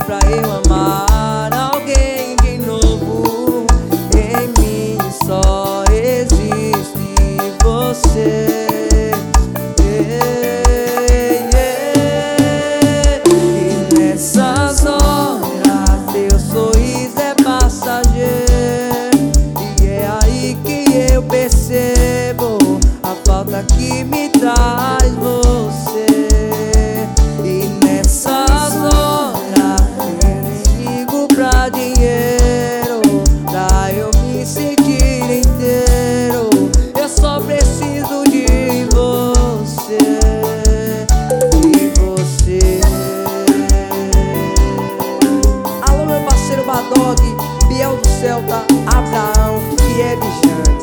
pra eu amar alguém de novo. Em mim só existe você. E nessas horas teu sorriso é passageiro, e é aí que eu percebo a falta que me traz você. E nessas horas eu nem ligo pra dinheiro, pra eu me sentir inteiro. Eu só preciso de você, de você. Alô, meu parceiro Badog, Biel do Celta, Abraão e Ebjane.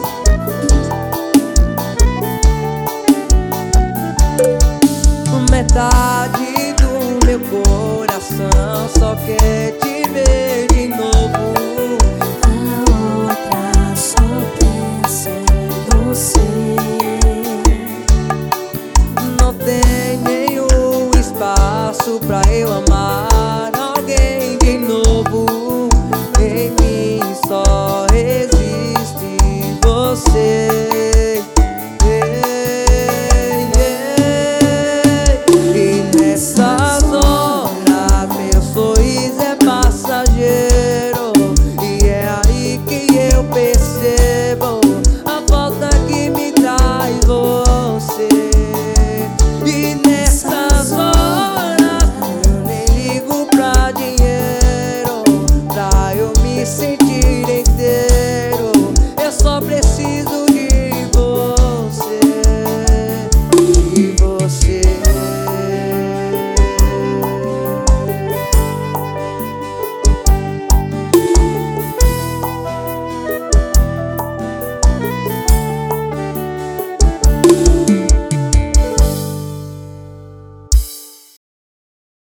Metade do meu coração só quer te ver de novo. A outra só pensa em você. Não tem nenhum espaço pra eu amar